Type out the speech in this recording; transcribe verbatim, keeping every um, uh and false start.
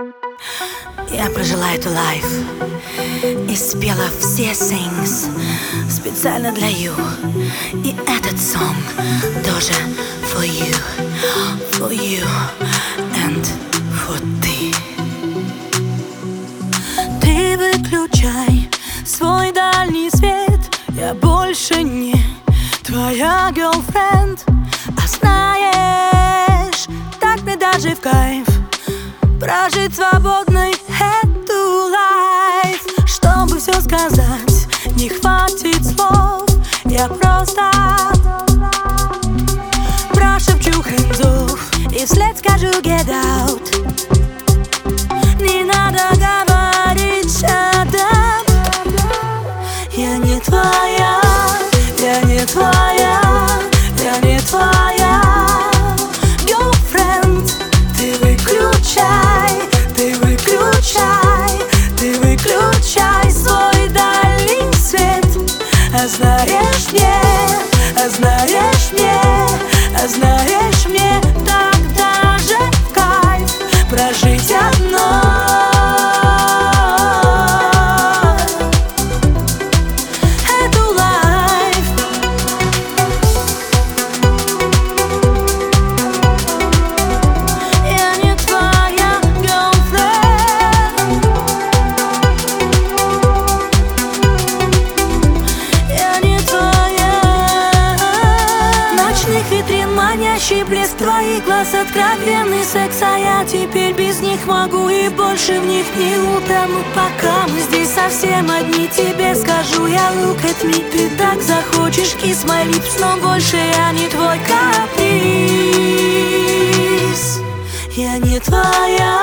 Я прожила эту лайф и спела все sings специально для you. И этот сон тоже for you, for you and for ты. Ты выключай свой дальний свет, я больше не твоя girlfriend. А знаешь, так мне даже в кайф прожить свободной эту лайф. Чтобы все сказать, не хватит слов. Я просто прошепчу hands off и вслед скажу get out. Не надо говорить shut up. Я не твоя, я не твоя, я не твоя girlfriend. Ты выключай, ты выключай, ты выключай свой дальний свет. А знаешь мне, а знаешь мне, а знаешь мне так даже в кайф прожить одной эту лайф. Я не твоя girlfriend. Я не твоя. Ночных витрин манящий блеск твоих глаз, откровенный секс, а я теперь без них могу и больше в них не утону. Пока мы здесь совсем одни, тебе скажу я look at me. Ты так захочешь kiss my lips, но больше я не твой каприз. Я не твоя.